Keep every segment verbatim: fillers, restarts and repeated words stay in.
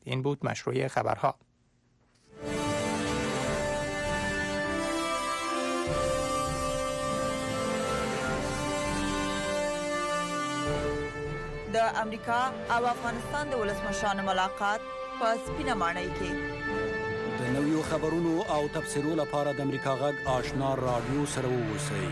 این بود مشروع خبرها. د امریکا او افغانستان د ولسمشرانو ملاقات په سپینه ماڼۍ کې د نویو خبرونو او تفسیرو لپاره د امریکا غږ آشنا رادیو سره اوسئ.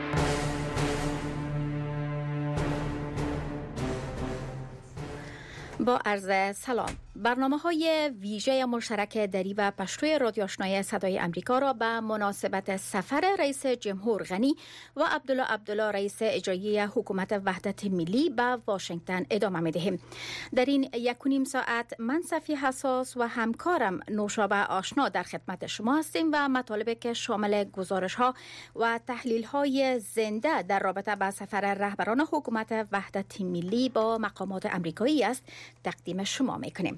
با عرض سلام. برنامه‌های ویژه مشترک دری و پشتوی رادیو آشنای صدای امریکا را به مناسبت سفر رئیس جمهور غنی و عبدالله عبدالله رئیس اجرایی حکومت وحدت ملی به واشنگتن ادامه می‌دهیم. در این یک و نیم ساعت من صفی حساس و همکارم نوشابه آشنا در خدمت شما هستیم و مطالبی که شامل گزارش‌ها و تحلیل‌های زنده در رابطه با سفر رهبران حکومت وحدت ملی با مقامات امریکایی است تقدیم شما می‌کنیم.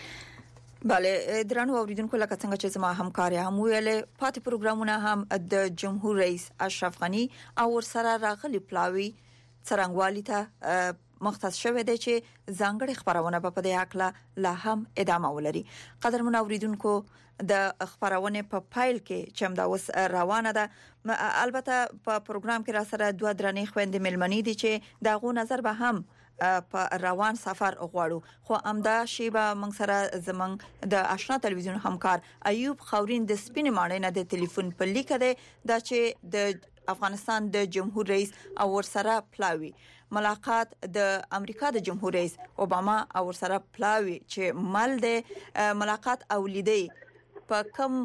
بله درنو اوریدونکو لکه څنګه چې زما همکاري هم ویل پاتې پروګرامونه هم د جمهور رئیس اشرف غنی او ورسره راغلي پلاوی څرنګوالي ته مختص شوه دی چې ځانګړي خبرونه په دې حق لا هم ادامه ولري. قدرمن اوریدونکو د خبرونه په فایل کې چې همدا اوس روانه ده، البته په پروګرام کې را سره دوه درنې خويندې ملمنې دي چې دغه نظر به هم په روان سفر غواړو. خو امدا شی به موږ سره زمنګ د آشنا تلویزیون همکار ایوب خورین د سپین ماڼۍ نه د ټلیفون په لیک ده دا چې د افغانستان د جمهور رئیس او ورسره پلاوی ملاقات د امریکا د جمهور رئیس اوباما او ورسره پلاوی چې مل د ملاقات او لیدي په کوم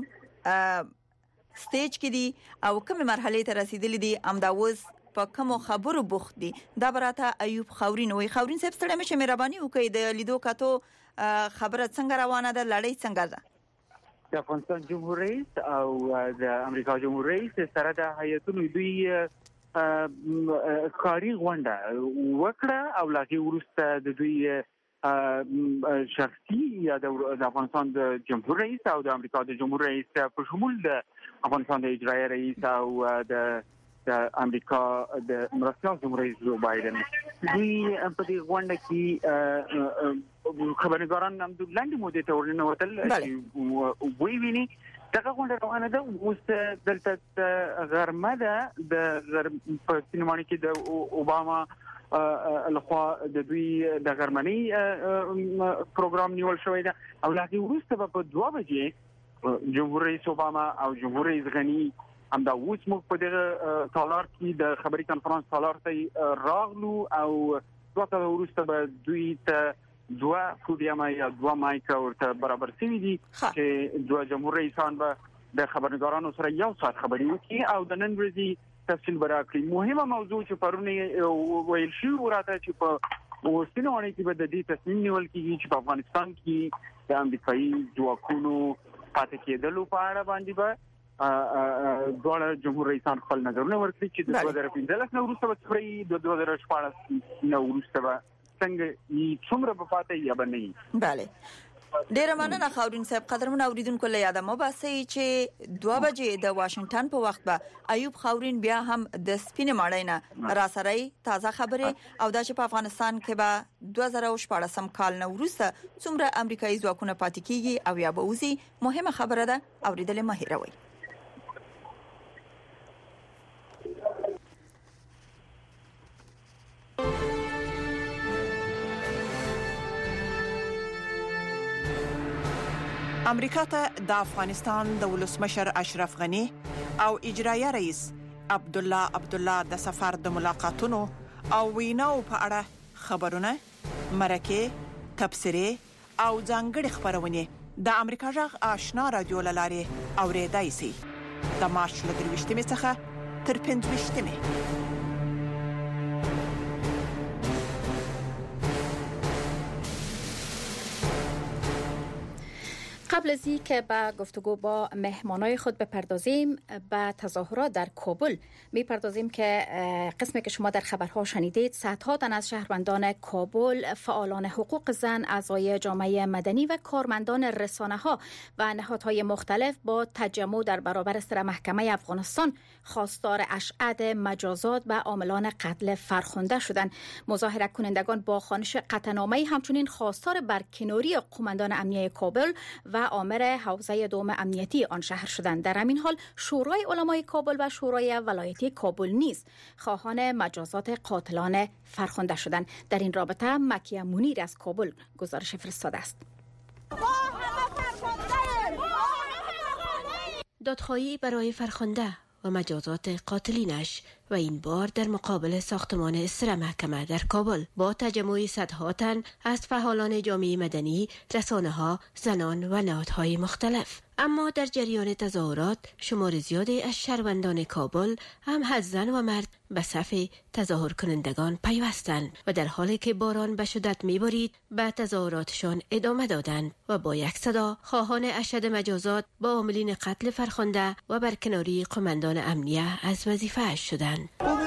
سټیج کې دي او کومه مرحله ته رسیدلې دي امداوز په کوم خبرو بوخت دي. دا براته ایوب خورین وي. خورین صاحب ستړي مشه مهرباني وکړئ د لیدو کاتو خبره څنګه روانه ده، لړۍ څنګه ده؟ د افغانستان جمهور رئیس او د امریکا جمهور رئیس سره د هیئتونو دوی کاری غونډه وکړه او لاګي ورسته د دوی شخصي یا د افغانستان د جمهور رئیس او د امریکا د جمهور رئیس په شمول د افغانستان د اجرایی رئیس او د د امریکا د مرستیال جمهور رئیس جو بایدن دوی په دې غونډه کې خبرنګاران هم د لاندې مودې ته ورننوتل چې وی ویني دغه غونډه روانه ده. اوس دلته غرمه ده د په سینماني کې د اوباما لخوا د دوی د غرمنۍ پروګرام نیول شوی ده او لاګي وروسته په دوه بجې جمهور رئیس اوباما او جمهور رئیس غنی همدا اوس موږ په دغه تالار کې د خبري کانفرنس تالار ته راغلو او دوه تا وروسته به دوی ته دوه فودیما یا دوه مایک ورته برابر شوي دي چې دوه جمهور رئیسان به د خبرنګارانو سره یو ساعت خبري وکړي او د نن ورځې تفصیل براکړي. مهمه موضوع چې پرونه ویل شو ورته چې په اوسنۍ وړاندې کې به د دې تصمیم نیول کیږي چې په افغانستان کې د امریکایي ځواکونو پاتې کېدلو په اړه باندې به دوه جمهور رئیسان خپل نظرونه ورکړي چې د دوه زره پنځلس نو وروسته به څومره د دوه زره شپاړس نو وروسته به څنګه څومره به پاتې یا به نه. بله ډیره مننه خورین صاحب. قدرمن اوریدونکو له یاده مو باسي چې دوه بجې د واشنگټن په وخت به ایوب خورین بیا هم د سپین ماڼۍ نه را سره تازه خبره او دا چې په افغانستان کې به دوه زره شپاړس کال نو وروسته څومره امریکایي ځواکونه پاتې کیږي او یا به وزي مهمه خبره ده. اوریدل مه هیروئ. امریکا ته د افغانستان د ولسمشر اشرف غنی او اجرایی رئیس عبدالله عبدالله د سفر د ملاقاتونو او ویناو په اړه خبرونه، مرکه، تبصره او ځانګړي خبرونه د امریکا غږ آشنا رادیو لاره اوریدای شي د مارچ له درویشتمې څخه تر پنځویشتمې. قبل از این که به گفتگو با مهمانای خود بپردازیم، به تظاهرات در کابل میپردازیم که قسمی که شما در خبرها شنیدید، صدها تن از شهروندان کابل، فعالان حقوق زن، اعضای جامعه مدنی و کارمندان رسانه‌ها و نهادهای مختلف با تجمع در برابر سر محکمه افغانستان خواستار اشعاد مجازات و عاملان قتل فرخنده شدند. مظاهره کنندگان با خوانش قطعنامه همچنین خواستار برکناری قماندان امنیه کابل و آمر حوزه دوم امنیتی آن شهر شدند. در همین حال شورای علمای کابل و شورای ولایتی کابل نیز خواهان مجازات قاتلان فرخنده شدند. در این رابطه مکیه منیر از کابل گزارش فرستاده است. دادخواهی برای فرخنده و مجازات قاتلینش و این بار در مقابل ساختمان استر محکمه در کابل با تجمع صدها تن از فعالان جامعه مدنی، رسانه‌ها، زنان و نهادهای مختلف. اما در جریان تظاهرات شمار زیادی از شهروندان کابل هم از زن و مرد به صف تظاهر کنندگان پیوستند و در حالی که باران به شدت می‌بارید به تظاهراتشان ادامه دادند و با یک صدا خواهان اشد مجازات با عاملین قتل فرخنده و برکناری قماندان امنیه از وظیفه شدند.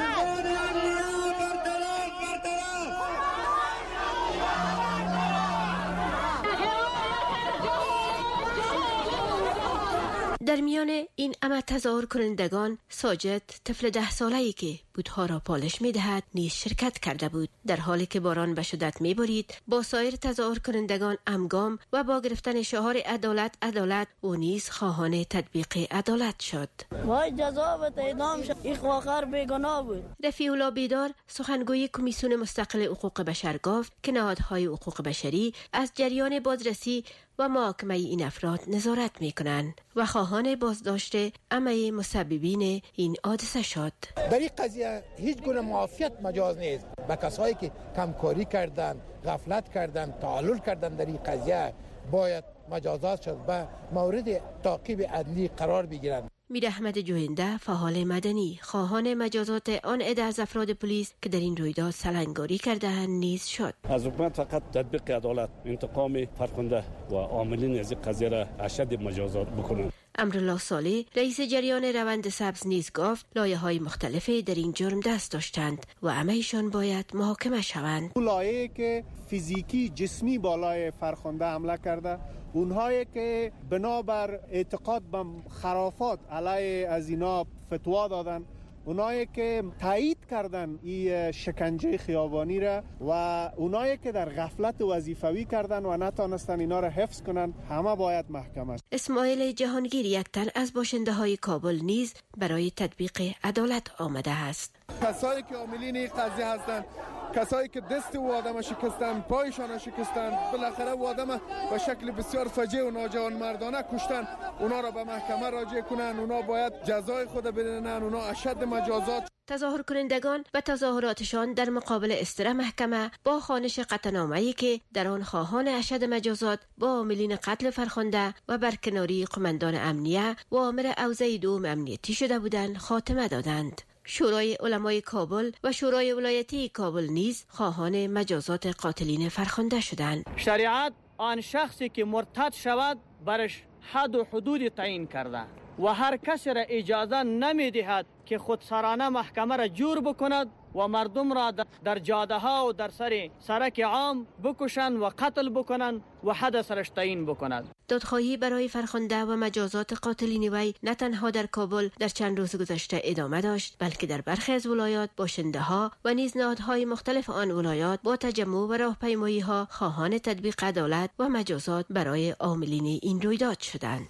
در میان این همه تظاهر کنندگان ساجد، طفل ده ساله‌ای که بوتها را پالش می‌دهد نیز شرکت کرده بود. در حالی که باران به شدت می‌بارید با سایر تظاهر کنندگان همگام و با گرفتن شعار عدالت عدالت او نیز خواهان تطبیق عدالت شد. وای جزا بده اعدام شد، این آخر بیگناه بود. رفیع الله بیدار سخنگوی کمیسیون مستقل حقوق بشر گفت که نهادهای حقوق بشری از جریان بازرسی و محاکمه این افراد نظارت می‌کنند و خواهان بازداشت همه مسببین این حادثه شد. در این قضیه هیچ گونه معافیت مجاز نیست. به کسایی که کمکاری کردند، غفلت کردند، تعالل کردند در این قضیه باید مجازات شد و مورد تعقیب عدلی قرار بگیرند. میر احمد جوینده فعال مدنی خواهان مجازات آن عده از افراد پلیس که در این رویداد سلنگاری کرده‌اند نیز شد. از حکومت فقط تطبیق عدالت، انتقام فرخنده و عاملین از قضیه را اشد مجازات بکنند. امرالله صالح رئیس جریان روند سبز نیز گفت لایه‌های مختلفی در این جرم دست داشتند و همه‌شان باید محاکمه شوند. لایه‌ای که فیزیکی جسمی بالای فرخنده حمله کرده، اونهایی که بنابر اعتقاد به خرافات علیه از اینا فتوا دادن، اونایی که تایید کردن این شکنجه خیابانی را و اونایی که در غفلت وظیفوی کردن و نتانستن اینا را حفظ کنن، همه باید محکمه شد. اسماعیل جهانگیر یک تن از باشنده های کابل نیز برای تطبیق عدالت آمده است. کسایی که عاملین این قضیه هستند، کسایی که دست او آدم شکستن، پایشان شکستن، بالاخره او آدم به شکل بسیار فجیع و ناجوانمردانه کشتن، اونا را به محکمه راجع کنن، اونا باید جزای خود ببینن، اونا اشد مجازات. تظاهر کنندگان به تظاهراتشان در مقابل استر محکمه با خوانش قطعنامه‌ای که در آن خواهان اشد مجازات با عاملین قتل فرخنده و برکناری قماندان امنیه و آمر حوزه دوم امنیتی شده بودند خاتمه دادند. شورای علمای کابل و شورای ولایتی کابل نیز خواهان مجازات قاتلین فرخنده شدند. شریعت آن شخصی که مرتد شود برش حد و حدود تعیین کرده و هر کسی را اجازه نمی دهد که خودسرانه محکمه را جور بکند و مردم را در جاده ها و در سر سرک عام بکشند و قتل بکنند و حد سرش تعیین بکنند. دادخواهی برای فرخنده و مجازات قاتلین وی نه تنها در کابل در چند روز گذشته ادامه داشت، بلکه در برخی از ولایات باشنده ها و نیز نهادهای مختلف آن ولایات با تجمع و راهپیمایی ها خواهان تطبیق عدالت و مجازات برای عاملین این رویداد شدند.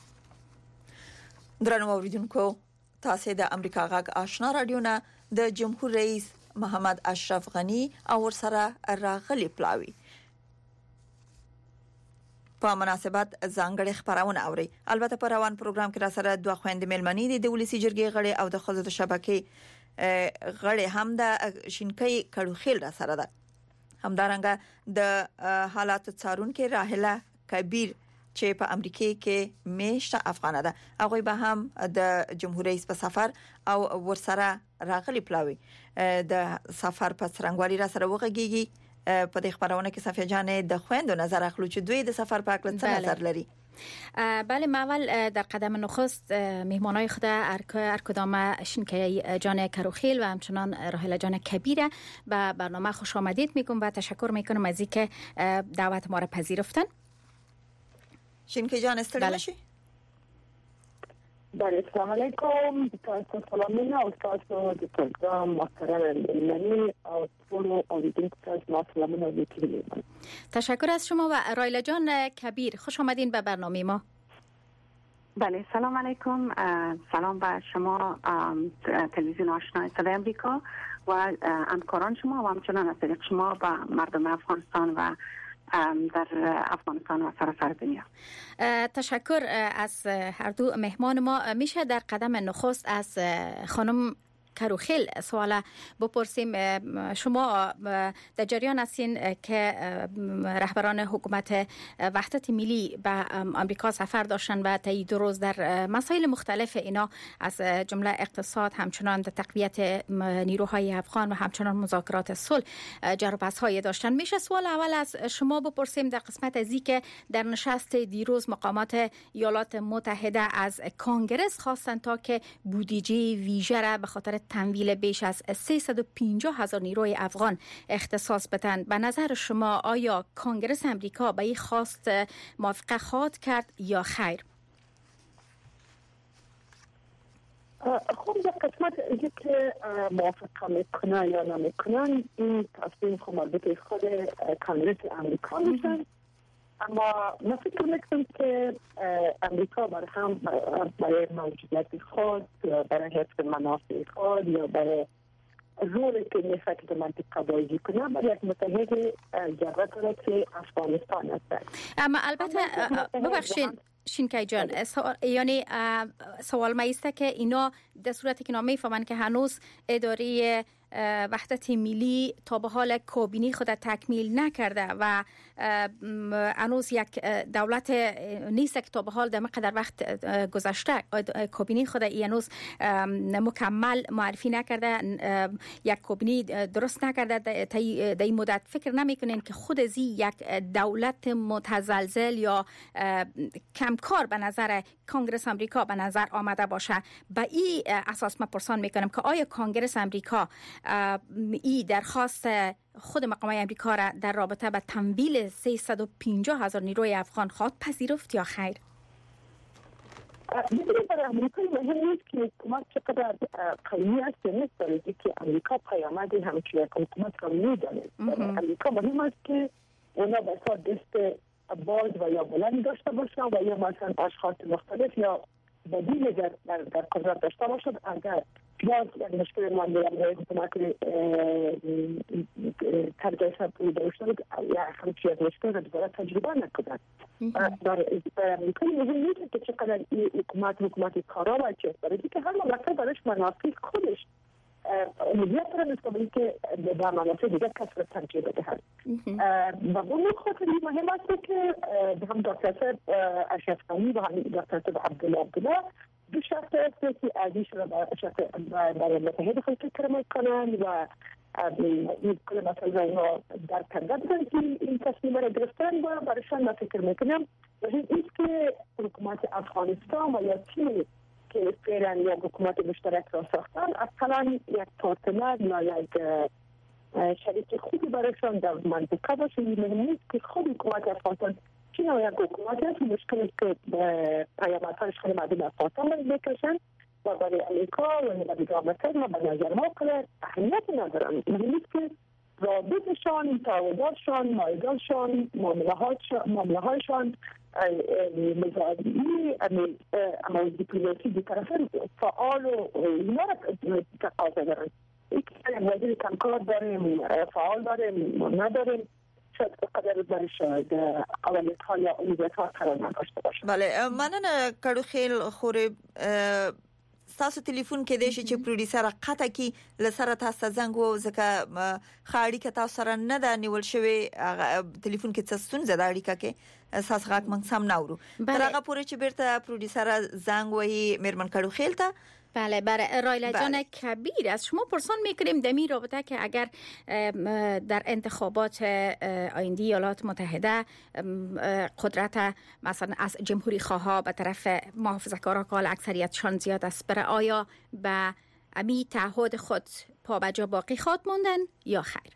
درنو اوریدونکو، تاسو د امریکا غږ آشنا رادیو نه د جمهور رئیس محمد اشرف غنی او ورسره راغلي پلاوی په مناسبت ځانګړي خبرونه اوري. البته په روان پروګرام کې را سره دوه خويندې ملمنې دي، د ولسی جرګې غړي او د خزو د شبکې غړي هم د شینکۍ کډوخیل را سره ده. همدارنګه د حالات څارونکو راهله کبیر چې په امریکا کې میشته افغانه ده، هغه به هم د جمهور رئیس په سفر او ورسره راغلي پلاوی د سفر په څرنګوالي را سره وغږیږي. په دې خبرونه کې صفیه جان د خويندو نظر اخلو چې دوی د سفر په اړه څه نظر لري. بله، ما اول در قدم نخست مهمانای خود هر کدام شینکای جان کروخیل و همچنان راحله جان کبیر به برنامه خوش آمدید میگم و تشکر میکنم از اینکه دعوت ما را پذیرفتن. شینکای جان استراحت بله. نشی؟ بله، السلام علیکم. تاسو سلامونه او تاسو د پروګرام محترم ملي او ټول اوریدونکو ته ما سلامونه وکړم. تشکر از شما. و راحله جان کبیر خوش آمدین به برنامه ما. بله، سلام علیکم. سلام به شما تلویزیون آشنای صدای امریکا و همکاران شما و همچنان از طریق شما به مردم افغانستان و در افغانستان و سراسر دنیا. تشکر از هر دو مهمان ما. میشه در قدم نخست از خانم کروخیل سوال بپرسیم. شما در جریان هستین که رهبران حکومت وحدت ملی به آمریکا سفر داشتن و طی دو روز در مسائل مختلف اینا از جمله اقتصاد، همچنان در تقویت نیروهای افغان و همچنان مذاکرات صلح جر و بحث‌های داشتن. میشه سوال اول از شما بپرسیم در قسمت از این که در نشست دیروز مقامات ایالات متحده از کانگرس خواستن تا که بودجه ویژه را به خاطر تمویل بیش از سیصد و پنجاه هزار نیروی افغان اختصاص بدن. به نظر شما آیا کانگرس امریکا به این خواست موافقه خواهد کرد یا خیر؟ خب در قسمت اینکه که موافقه میکنه یا نمیکنن این تصمیم خب مربوط خود کانگرس امریکا میشن، اما من فکر میکنم که امریکا برای هم برای موجودیت خود یا برای حفظ منافع خود یا برای رولی که میخواد که منطقه بازی کنه برای یک متحد جبهه کنه که افغانستان است. اما البته ببخشید شینکای جان، یعنی سوال ما است که اینا در صورتی که نمیفهمن که هنوز اداره وحدت ملی تا به حال کابینه خود تکمیل نکرده و هنوز یک دولت نیست که تا به حال در مقدار وقت گذشته کابینه خود هنوز مکمل معرفی نکرده، یک کابینه درست نکرده در این مدت. فکر نمیکنین که خود از یک دولت متزلزل یا کمکار به نظر کانگرس امریکا به نظر آمده باشه؟ به این اساس من پرسان میکنم که آیا کانگرس امریکا ای درخواست خود مقامات امریکا را در رابطه با تمویل سیصد و پنجاه هزار نیروی افغان خواهد پذیرفت یا خیر؟ می‌دونید برای امریکا مهم نیست که حکومت چقدر قوی است یا نیست، برای که امریکا پیامد همچنین حکومت را می‌داند. امریکا مهم است که اونا به اساس دست باز و یا بلند داشته باشن و یا مثلا اشخاص مختلف یا بدیل در در قدرت داشته باشد. اگر باز یک مشکل مانده برای حکومت ترجیح پولی داشته بود یا همچین مشکل را دوباره تجربه نکردن. در امریکا مهم نیست که چقدر این حکومت حکومت کارا و چه، برای که هر مملکت برایش منافع خودش امیدیت را نسبت که به منافع دیگر کس را ترجیح بدهد. و اون خاطر مهم است که هم دکتر صاحب اشرف غنی و هم دکتر صاحب عبدالله عبدالله دو شخص است که ازیش را برای متحد خود فکر میکنن و این کل مثلا اینا در کنده بودن که این تصمیم را گرفتن و برایشان من فکر میکنم مهم است که حکومت افغانستان و یا چین که فعلا یک حکومت مشترک را ساختن اصلا یک پارتنر یا یک شریک خوبی برایشان در منطقه باشه. مهم نیست که خود حکومت افغانستان چین و یک حکومت هست مشکل که پیامدهایش خیلی مردم افغانستان میکشن و برای امریکا و برای آمریکا و به نظر ما کنه اهمیت ندارن. مهم نیست که رابطشان، تعهداتشان، معاهداتشان، معامله‌هایشان مزادی اما دیپلماسی دو طرفه فعال و اینا را تقاضا دارن. یک وزیر کمکار داریم، فعال داریم، نداریم، شاید قدر برش اولویت ها یا اولویت ها قرار نداشته باشه. بله، مننه کروخیل خوره. تاسو ټلیفون کې دی چې پروډوسر قطه کې لسره تاسو زنګ و ځکه خاړی کې تاسو سره نه دا نیول شوی ټلیفون کې څه ستونزه ده اړیکه کې اساس غاک موږ سم ناورو تر هغه پورې چې بیرته پروډوسر زنګ وایي میرمن کروخیل ته بله برای رایلا جان کبیر از شما پرسان میکنیم در می رابطه که اگر در انتخابات آینده ایالات متحده قدرت مثلا از جمهوری خواه به طرف محافظه‌کارا که اکثریتشان زیاد است، برای آیا به امی تعهد خود پابجا باقی خواهد موندن یا خیر؟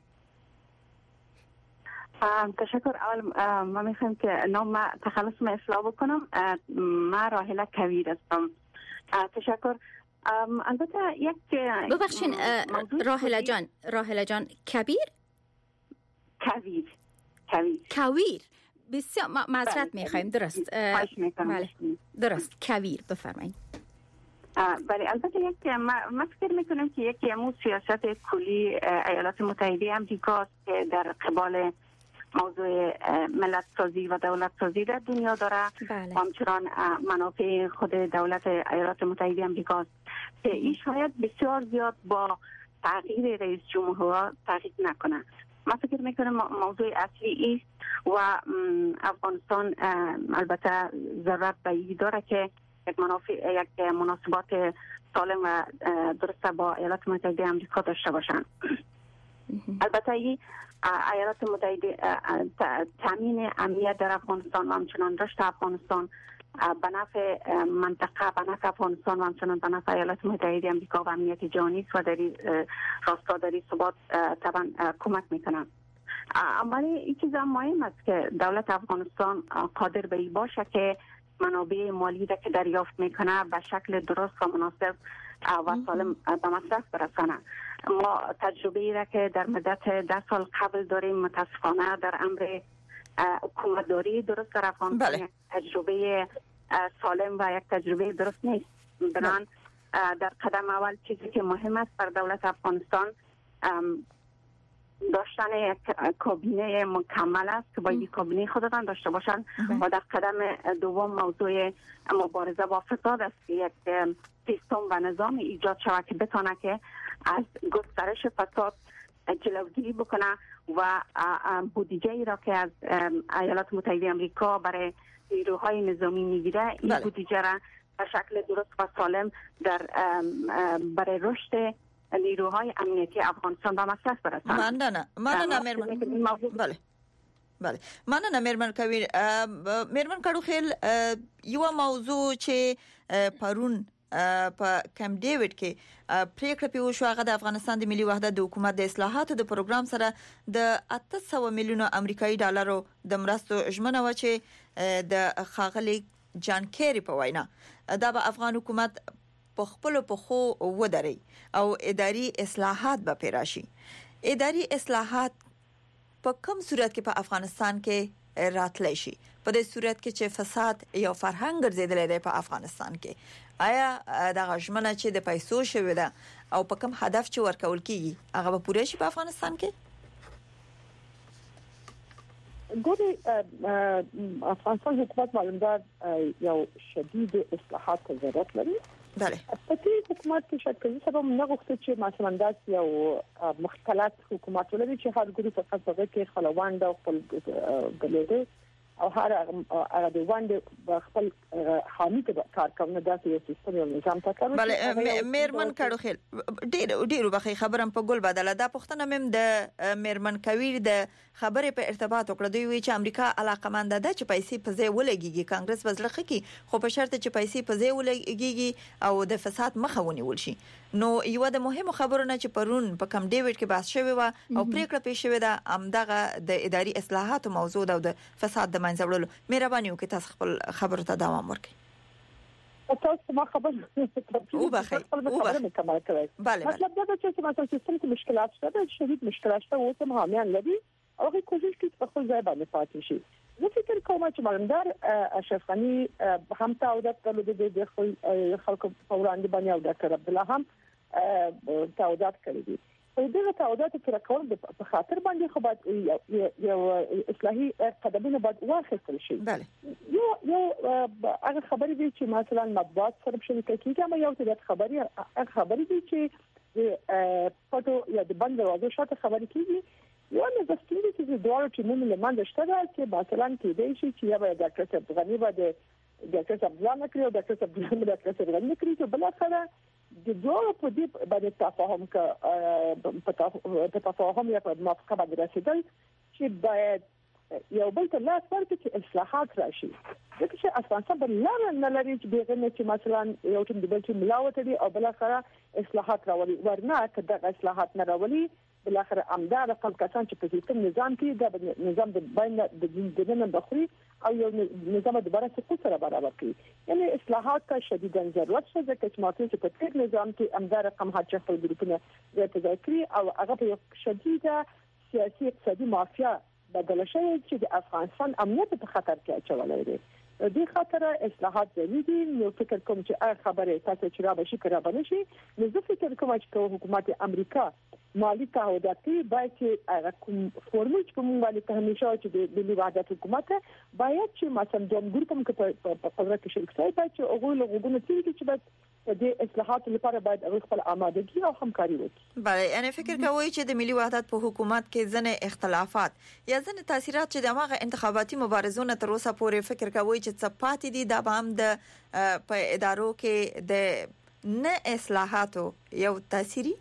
تشکر. اول ما میخوایم که نام تخلص ما اصلاح بکنم. ما راهله کویر هستم. تشکر. البته یک ببخشین راهله جان راهله جان کبیر کویر کویر کویر بسیار معذرت میخوایم. درست بله درست کویر بفرمایید. بله البته یک ما فکر میکنم که یکی امو سیاست کلی ایالات متحده آمریکا که در قبال موضوع ملت سازی و دولت سازی در دنیا داره و همچنان منافع خود دولت ایالات متحده آمریکا که این شاید بسیار زیاد با تغییر رئیس جمهور تغییر نکنه. من فکر میکنم موضوع اصلی است و افغانستان البته ضرورت به این داره که یک منافع یک مناسبات سالم و درست با ایالات متحده آمریکا داشته باشند. البته این ایالات متحده تامین امنیت در افغانستان و همچنان رشد افغانستان به نفع منطقه، به نفع افغانستان و همچنان به نفع ایالات متحده آمریکا و امنیت جهانی و در راستا در ثبات طبعا کمک میکنند. اما این چیز مهم است که دولت افغانستان قادر به این باشه که منابع مالی را که دریافت میکنه به شکل درست و مناسب و سالم به مصرف برسانه. ما تجربه ای را که در مدت ده سال قبل داریم متاسفانه در امر حکومتداری درست در افغانستان بله. تجربه سالم و یک تجربه درست نیست. بنان در قدم اول چیزی که مهم است بر دولت افغانستان داشتن یک کابینه مکمل است که باید کابینه خودتان داشته باشند و در قدم دوم موضوع مبارزه با فساد است که یک سیستم و نظام ایجاد شود که بتونه که از گسترش فساد جلوگیری بکنه و بودجه ای را که از ایالات متحده آمریکا برای نیروهای نظامی میگیره این بله. بودجه را به شکل درست و سالم در برای رشد نیروهای امنیتی افغانستان به مصرف برساند. ممنونم. ممنونم مرمن. بله. بله. ممنونم مرمن کویر. مرمن کړوخیل یو موضوع چې پرون په کم ډیوډ کې پریکړه پیو شو هغه د افغانستان د ملي وحدت د حکومت د اصلاحاتو د پروګرام سره د اته سوه میلیونه امریکایي ډالرو د مرستو ژمنه و چې د خاغلی جان کیری په وینا دا به افغان حکومت په خپل په خو ودري او اداري اصلاحات به پیراشي. اداري اصلاحات په کوم صورت کې په افغانستان کې راتلی شي؟ په دې صورت کې چې فساد یا فرهنګ ګرځیدل دی په افغانستان کې آیا د غژمنه چې د پیسو شوی ده او په کوم هدف چې ورکول کیږي هغه به پوره شي په افغانستان کې؟ ګوري افغانستان حکومت معلومدار یو شدید اصلاحات ته ضرورت لري. بله. پتی حکومت کې شکل سبب نه غوښته چې مثلا داس یو مختلط حکومت ولري چې هر ګروپ فقط هغه کې خلوان او خپل ګلوده او هر هغه د وند خپل حامی ته کار کوي داسې یو سیستم او نظام ته کوي. بله میرمن کړوخیل ډیر ډیر بخې خبرم په ګل بدله دا پښتنه مم د میرمن کویر د خبرې په ارتباط وکړه دوی وی چې امریکا علاقمند ده چې پیسې په ځای ولګيږي کانګرس وزلخه کی خو په شرط چې پیسې په ځای ولګيږي او د فساد مخه ونیول شي. نو یو د مهمو خبرو نه چې پرون په کم ډیوډ کې بحث شوی و او پریکړه پیښ شوی ده امدغه د اداري اصلاحاتو موضوع ده او د فساد د منځوړلو. مهرباني وکړئ تاسو خپل خبرو ته دوام ورکړئ. تاسو ما خبر او بخیر او بخیر. بله مطلب دا چې مثلا سیستم کې مشکلات شته شدید مشکلات شته او ته حامیان لري او هغه کوشش کوي په خپل ځای باندې پاتې شي. زه فکر کوم چې مالندار اشرف غنی هم تعهدات کړل د خلکو په وړاندې باندې او ډاکټر عبد الله هم تعهدات کړی دي. په دې تعهداتو کې راکول په خاطر باندې خو باید یو اصلاحي قدمونه باید واخیستل شي. بله. یو یو هغه خبرې دي چې مثلا مطبوعات سره شریک کیږي اما یو څه خبرې هغه خبرې دي چې فوټو یا د بند دروازې شاته خبرې کیږي. یو نه د ستوري چې د دوه ټیمونو لمانځ شته چې مثلا کې دی چې یا به ډاکټر عبد الغنی باندې ډاکټر عبد الله نکړي او ډاکټر عبد الله ډاکټر عبد الغنی نکړي چې بل سره د دوه په دې باندې تفاهم ک په تفاهم یا په موافقه باندې رسیدل چې باید یو بل ته لاس ورکړي چې اصلاحات راشي. ځکه چې افغانستان بل نه لري چې دغه چې مثلا یو ټیم د بل ټیم ملاوت دي او بل اخره اصلاحات راولي، ورنه کله اصلاحات نه راولي بل اخره امدار خپل کسان چې په سیستم نظام کې د نظام د بین د دننه بخوري او یو نظام د بره څخه سره برابر کړي. یعنی اصلاحات کا شدیداً ضرورت شته چې ماته چې په تیر نظام کې امدار رقم حاجه خپل ګروپونه زیاته کړی او هغه په یو شدیده سیاسي اقتصادي مافیا بدل شوی چې د افغانستان امنیت په خطر کې اچولای دی. دې خاطر اصلاحات ضروري دي. نو فکر کوم چې هغه خبره تاسو چې را بشي کړه باندې شي نو زه فکر کوم چې حکومت امریکا مالی تعهدات باید چې هغه کوم فرمول چې کوم باندې ته همیشه چې د ملي وحدت حکومت باید چې مثلا د ګروپ کوم په قدرت کې شریک شي باید چې هغه له غوډونه چې باید د اصلاحات لپاره باید خپل آمادګي او همکاري وکړي. بله، یعنی فکر کوي چې د ملي وحدت په حکومت کې ځنه اختلافات یا ځنه تاثیرات چې د هغه انتخاباتي مبارزونو تر اوسه پورې فکر کوي چې څپاتې دي د هم د په ادارو کې د نه اصلاحاتو یو تاثیري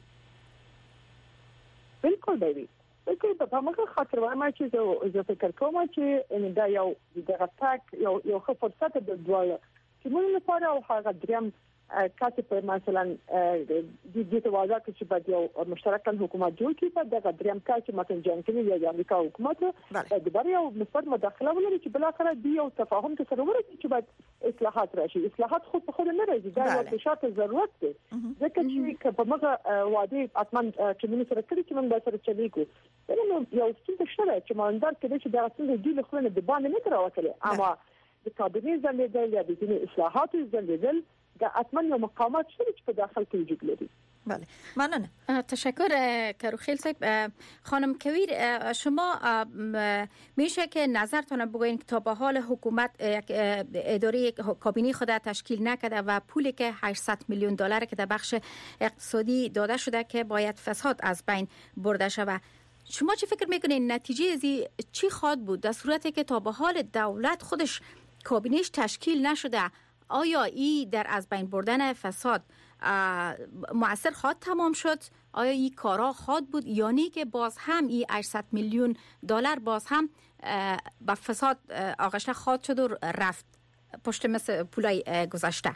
بالکل دی. بالکل په هغه خاطر وایم چې زه فکر کوم چې دا یو د غټک یو یو ښه فرصت د دوه چې موږ لپاره او هغه دریم کاتې په مثلا د دې توازن چې په یو مشترک حکومت جوړ کړي په دغه دریم کال چې مثلا جنګي یا د امریکا حکومت د بری او مثبت مداخله ولري چې بل اخر دی او تفاهم ته سره ورسي چې باید اصلاحات راشي. اصلاحات خود په خود نه راځي، دا یو شرط ضرورت دی. ځکه چې په مغه وادي اتمن چې موږ سره کړی چې موږ سره چلیږو نو یو څه شته چې ماندار کې چې دا څنګه دی له خلنه د باندې نه راوځي اما د کابینې ځلېدل یا د دې اصلاحاتو ځلېدل دا اتمن یو مقامات شده که په داخل کې وجود لري. بله، ممنون. تشکر کروخیل صاحب. خانم کویر، شما میشه که نظرتون بگوین که تا به حال حکومت یک اداره کابینه خود تشکیل نکرده و پولی که هشتصد میلیون دلار که در بخش اقتصادی داده شده که باید فساد از بین برده شود، شما چی فکر میکنین نتیجه ازی چی خواهد بود در صورتی که تا به حال دولت خودش کابینهش تشکیل نشده؟ آیا ای در از بین بردن فساد مؤثر خواهد تمام شد؟ آیا این کارا خواهد بود یا نه که باز هم این هشتصد میلیون دلار باز هم با فساد آغشته خواهد شد و رفت پشت مثل پولای گذشته؟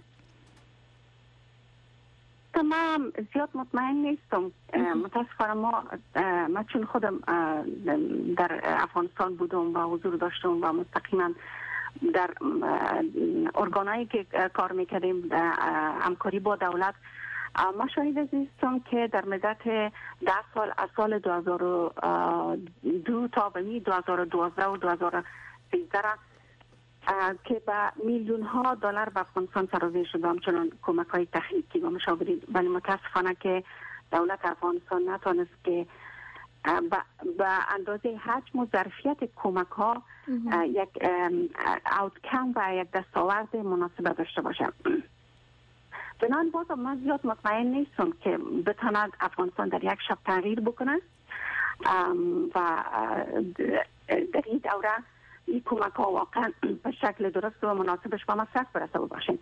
من زیاد مطمئن نیستم. متاسفانه ما من چون خودم در افغانستان بودم و حضور داشتم و مستقیما در ارگانایی که کار میکردیم همکاری با دولت ما شاهد هستم که در مدت ده سال از سال دو هزار و دو تا به دو هزار و دوازده و دو هزار و سیزده که با میلیون ها دلار به افغانستان سرازیر شدم چنان کمک های تخنیکی و مشاوری، ولی متاسفانه که دولت افغانستان نتونست که با اندازه حجم و ظرفیت کمک ها یک آوتکم و یک دستاورد مناسب داشته باشه. بنابراین باز من زیاد مطمئن نیستم که بتواند افغانستان در یک شب تغییر بکنه و در این دوره این کمک ها واقعا به شکل درست و مناسبش به مصرف برسه باشه.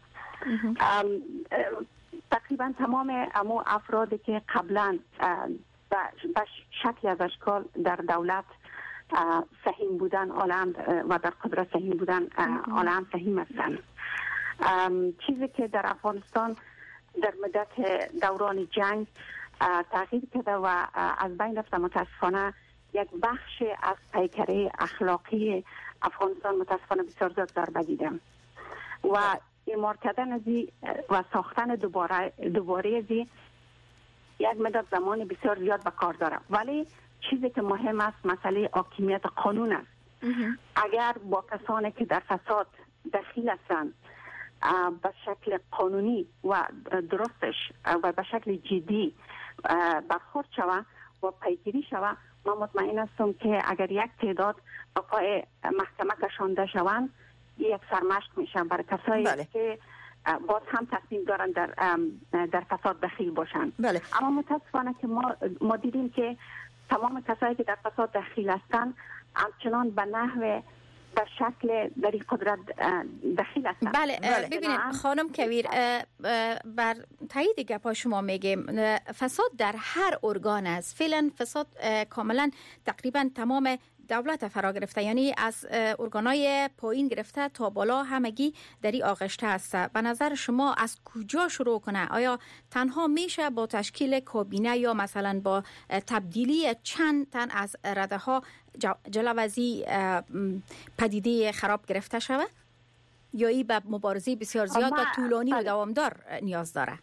تقریبا تمام امو افرادی که قبلا به شکل از اشکال در دولت سهیم بودن عالم و در قدرت سهیم بودن عالم سهیم هستند. چیزی که در افغانستان در مدت دوران جنگ تغییر کرده و از بین رفته متاسفانه یک بخش از پیکره اخلاقی افغانستان متاسفانه بسیار زیاد ضربه دیده و اعمار کردن ازی و ساختن دوباره دوباره ازی یک مدت زمان بسیار زیاد به کار داره، ولی چیزی که مهم است مسئله حاکمیت قانون است. اگر با کسانی که در فساد دخیل هستند به شکل قانونی و درستش و به شکل جدی برخورد شود و پیگیری شود، من مطمئن هستم که اگر یک تعداد به پای محکمه کشانده شوند یک سرمشق میشن برای کسایی بله. که باز هم تصمیم دارن در در فساد دخیل باشن. بله. اما متاسفانه که ما ما دیدیم که تمام کسایی که در فساد دخیل هستن همچنان به نحو به شکل در قدرت دخیل هستن. بله, بله. ببینید خانم کویر، بر تایید گپا شما میگیم فساد در هر ارگان است. فعلا فساد کاملا تقریبا تمام دولت فرا گرفته، یعنی از ارگانای پایین گرفته تا بالا همگی در این آغشته است. به نظر شما از کجا شروع کنه؟ آیا تنها میشه با تشکیل کابینه یا مثلا با تبدیلی چند تن از رده ها جلوازی پدیده خراب گرفته شود؟ یا ای به مبارزه بسیار زیاد و طولانی و دوامدار نیاز داره؟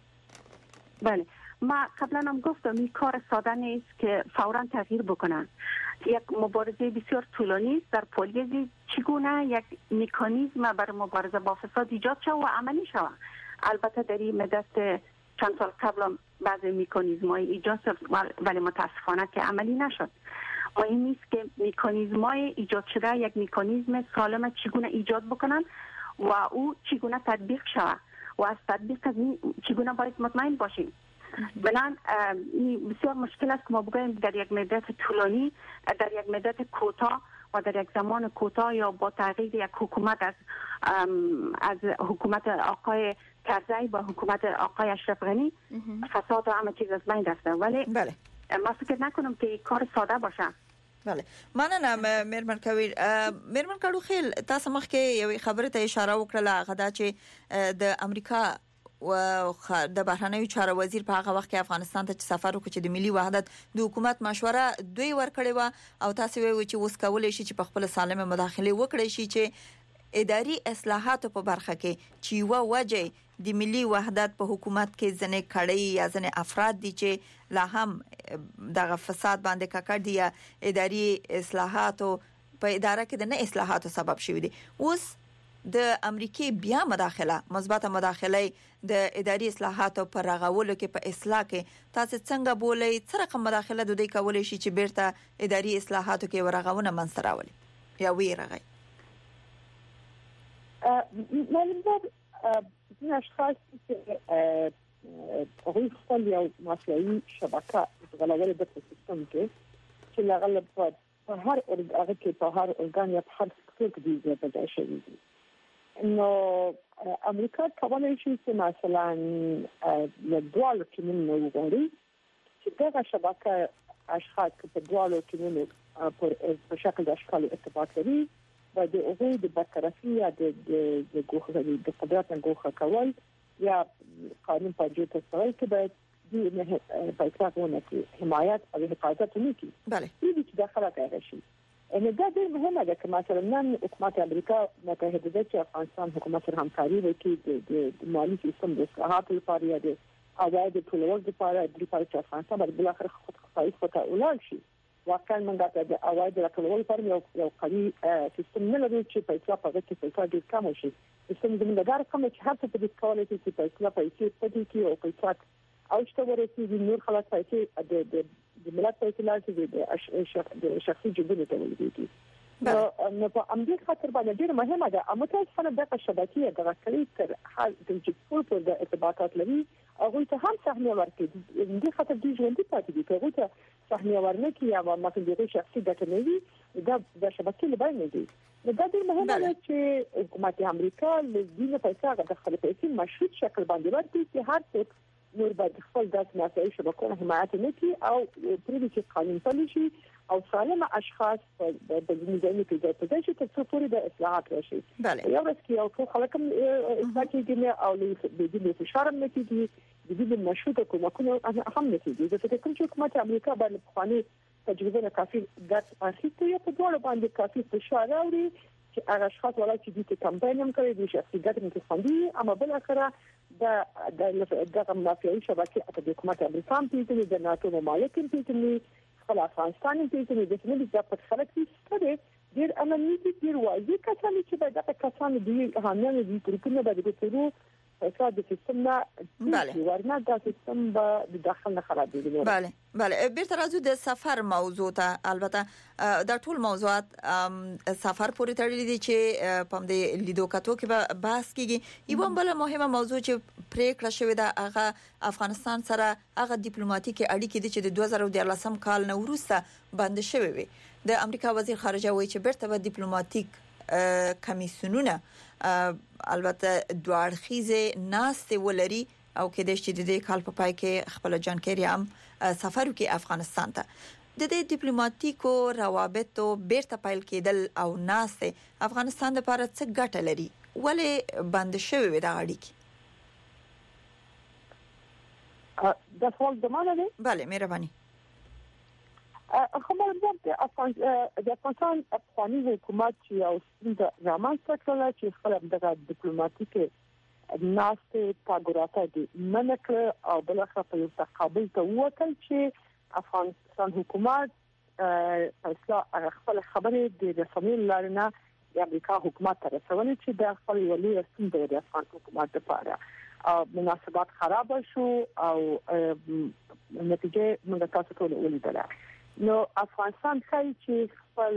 بله، ما قبلا هم گفتم این کار ساده نیست که فورا تغییر بکنن. یک مبارزه بسیار طولانی است. در پلیس چگونه یک مکانیزم برای مبارزه با فساد ایجاد شود و عملی شود. البته در این مدت چند سال قبل بعضی مکانیزم‌های ایجاد شد ولی متاسفانه که عملی نشد. مهم است که مکانیزم‌های ایجاد شده یک مکانیزم سالم چگونه ایجاد بکنن و او چگونه تطبیق شود و از تطبیق چگونه باید مطمئن باشیم. بنان این بسیار مشکل است که ما بگوییم در یک مدت طولانی، در یک مدت کوتاه و در یک زمان کوتاه یا با تغییر یک حکومت از از حکومت آقای کرزی با حکومت آقای اشرف غنی فساد و همه چیز از بین رفته. ولی بله، ما فکر نکنم که کار ساده باشه. بله، مننه میرمن کویر. میرمن کړو خیل تاسو مخکې یو خبره ته اشاره وکړه، هغه دا چې د امریکا و د بهرنیو چارو وزیر په هغه وخت کې افغانستان ته سفر وکړ چې د ملي وحدت د حکومت مشوره دوی ورکړې و او تاسو وایي چې اوس کولای شي چې په خپل سالمه مداخله وکړي شي چې اداري اصلاحات په برخه کې چې و وجه د ملي وحدت په حکومت کې ځنې کړي یا ځنې افراد دي چې لا هم دغه فساد باندې ککړ دي یا اداري اصلاحات په اداره کې د نه اصلاحاتو سبب شوی دي. اوس د امریکای بیا مداخله مثبت مداخله د اداري اصلاحاتو پر رغولو کې په اصلاح کې تاسو څنګه بولئ؟ څه رقم مداخله د دوی کولای شي چې بیرته اداري اصلاحاتو کې ورغونه منځ راولي یا ویرغی؟ معلومات این اشخاص که روی خپل یو مسئلهی شبکه غلاوه به سیستم کې چې لغله په هر هغه کې په هر ارګان یا په هر څه کې دی پیدا شوی دي. نو امریکا کولای شي چې مثلا د دوالو کمونو وګوري چې دغه شبکه اشخاص په دوالو کمونو په شکل د اشکال ارتباط لري و د اوغې د برطرفي یا د د ګوښه د قدرت نه ګوښه کول یا قانون په جوړ تسوي کې باید د پایتخت کې حمایت او حفاظت وکړي. بله، دې چې داخله کوي شي. ان دا ډېر مهمه ده چې مثلا نن حکومت امریکا متحده ده چې افغانستان حکومت سره همکاري وکړي د مالی سیستم د اصلاحاتو لپاره یا د عواید ټولول لپاره د لپاره چې افغانستان باید بل اخر خود خصایص ته ولر شي. واقعا موږ د عواید راټولول لپاره یو یو قوي سیستم نه لرو چې پیسې په وخت کې پیسې ډیر کم شي. سیستم زموږ د کار کوم چې هر څه په دې کولای شي چې پیسې پیسې پدې کې او پیسې او چې ورسېږي نور خلاص پیسې د د ملت پیسې لارې د شخصي جیبونو ته ولګي. نو په امریکا خاطر باندې ډیر مهمه ده اما تاسو نه دغه شبکې دغه کلی تر حال د ټول د ارتباطات لري هغه ته هم سهمیه ورکړي. د خاطر د ژوند پاتې دي هغه ته سهمیه ورنکړي یا مثلا د شخصي ګټه نه وي دا د شبکې لپاره نه دي. دا ډیر مهمه ده چې حکومت امریکا له دې پیسې د خپل پیسې مشروط شکل باندې ورکړي چې هر څوک نور باید خپل داسې مسایل شبکونه حمایت نه کوي او پرې چې قانون پلي شي او سالم اشخاص د ځینې کې د پدې چې څه پورې د اصلاحات راشي. بله، یو ورځ کې یو څو خلک اصلاح کېږي او د دې فشار نه کېږي د دې مشروطه کومکونه هم نه کېږي. د فکر کوم چې حکومت امریکا باندې خواني تجربه نه کافي ګټ اخیسته یا په ډول باندې کافي فشار راوړي چې هغه اشخاص ولا چې د کمپاین هم کوي د شخصي ګټې نه خوندي اما بل اخره د دغه مافیایي شبکې د حکومت امریکا په دې د ناتو ممالک په دې خپل افغانستان په دې د دې د په خلک ستړي ډیر امنیتي ډیر واضح کسان چې به دغه کسان د هانیانو د ګروپونو باندې ګټورو فساد د سیستم نه بله ورنه د سیستم به داخل نه خرابېږي. بله بله، بیرته راځو د سفر موضوع ته. البته دا ټول موضوعات سفر پورې تړلي دي چې په دې لیدو کاتو کې به بحث کیږي. یو بل مهمه موضوع چې پریکړه شوې ده هغه افغانستان سره هغه ډیپلوماټیک اړیکې دي چې د دوه زره دولسم کال نه وروسته بند شوې وي. د امریکا وزیر خارجه وایي چې بیرته به ډیپلوماټیک کمیسیونونه البته دوه اړخیزه ناستې ولري او کې د شدیدي کال په پای کې خپل جانکاری هم سفر وکي افغانستان ته. د دې ډیپلوماټیکو روابطو بیرته پیل کېدل او ناسه افغانستان لپاره څه ګټه لري؟ ولې بند شوی وي دا اړیکې؟ د سوال د معنی نه bale مهرباني. خبر ده د افغانستان افغاني حکومت چې او ستنده رامنځته کړل چې خپل دغه ډیپلوماټیکي ناسه تاګوراته دي منکه او بلخره په یو تقابل ته وکړ چې افغانستان حکومت فیصله خپل خبرې د رسمي لارنه د امریکا حکومت ته رسولې چې د خپل ولی ستنده د افغان حکومت لپاره مناسبات خراب شو او نتیجه موږ تاسو ته ولیدل. نو افغانستان ځای چې خپل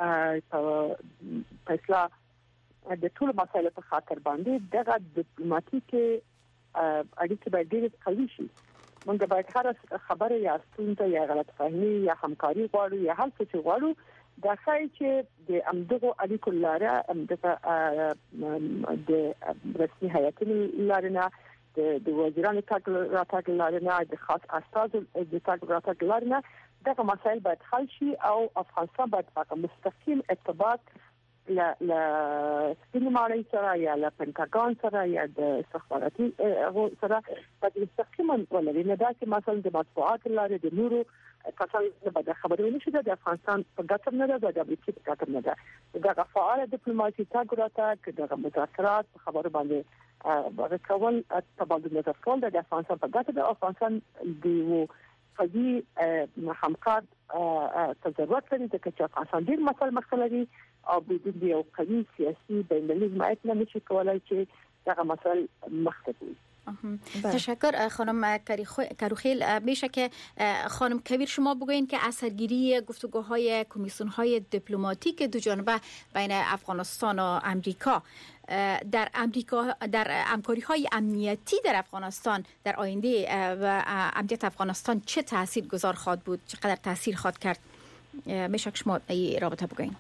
فیصله د ټول مسایلو په خاطر باندې دغه ډیپلوماټیکي اړیکې باید ډېر قوي شي. موږ باید هر خبره یا ستونزه یا غلط فهمي یا همکاري غواړو یا هر څه چې غواړو دا ځای چې د امدغه اړیکو لاره امدغه د رسمي هیئتونو لارنه د وزیرانو تګ راتګ لارنه د خاص استازو د تګ راتګ لارنه دغه مسایل باید حل شي او افغانستان باید په مستقیم ارتباط ل ل سپینماري سره یا ل پنټاګون سره یا د استخباراتي سره په مستقیم ولري. نه دا چې مثلا د مطبوعات لاره د نورو کسانو په خبرو نشي د افغانستان په ګټه نه ده د امریکا په ګټه نه ده. دغه فعال ډیپلوماټي تاګراته دغه مذاکرات په خبرو باندې ورکول تبادل نظر کول د افغانستان په ګټه ده. افغانستان د فدي همکار ضرورت لري چې افغانستان ډیر مسایل مخ لري او د دې یو قوي سیاسي بین‌المللي حمایت نه نشي کولای چې دغه مسایل مخ ته وي. تشکر خانم کروخیل. میشه که خانم کبیر شما بگوین که اثرگیری گفتگوهای کمیسیون‌های دیپلماتیک دو جانبه بین افغانستان و امریکا در امریکا در همکاری‌های امنیتی در افغانستان در آینده و امنیت افغانستان چه تاثیرگذار خواهد بود؟ چقدر تاثیر خواهد کرد؟ میشه که شما این رابطه بگوین.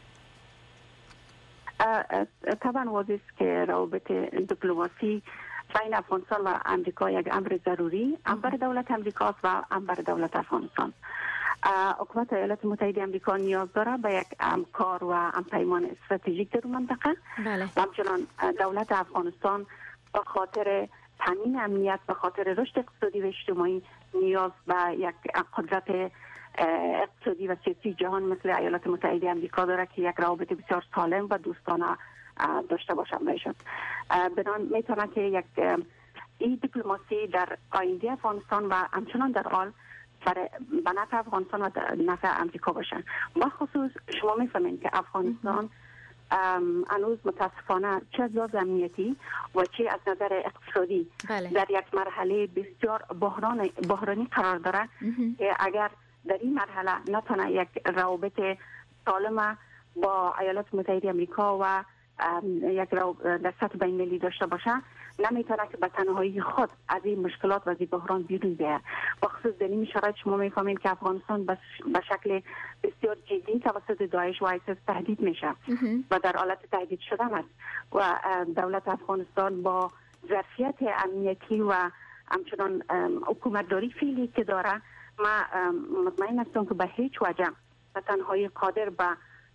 طبعا واضح است که روابط دیپلماسی بین افغانستان و امریکا یک امر ضروری هم برای دولت امریکا و هم برای دولت افغانستان. حکومت ایالات متحده امریکا نیاز داره به یک همکار و همپیمان استراتژیک در منطقه. بله. همچنان دولت افغانستان به خاطر تامین امنیت، به خاطر رشد اقتصادی و اجتماعی نیاز به یک قدرت اقتصادی و سیاسی جهان مثل ایالات متحده امریکا داره که یک روابط بسیار سالم و دوستانه داشته باشند میشد. بنان میتونه که یک این دیپلماسی در آینده افغانستان و همچنان در حال برای به نفع افغانستان و نفع امریکا باشن. با خصوص شما میفهمین که افغانستان هنوز متاسفانه چه از لحاظ امنیتی و چه از نظر اقتصادی بله. در یک مرحله بسیار بحران بحرانی قرار داره که اگر در این مرحله نتونه یک روابط سالم با ایالات متحده امریکا و یک رو در سطح بین‌المللی داشته باشه نمیتونه که به تنهایی خود از این مشکلات و از این بحران بیرون بیاید. بخصوص در این شرایط شما میفهمید که افغانستان به شکل بسیار جدی توسط داعش و آیسیس تهدید میشه و در حالت تهدید شدن است و دولت افغانستان با ظرفیت امنیتی و همچنان حکومتداری فعلی که داره ما مطمئن هستم که به هیچ وجه به تنهایی قادر به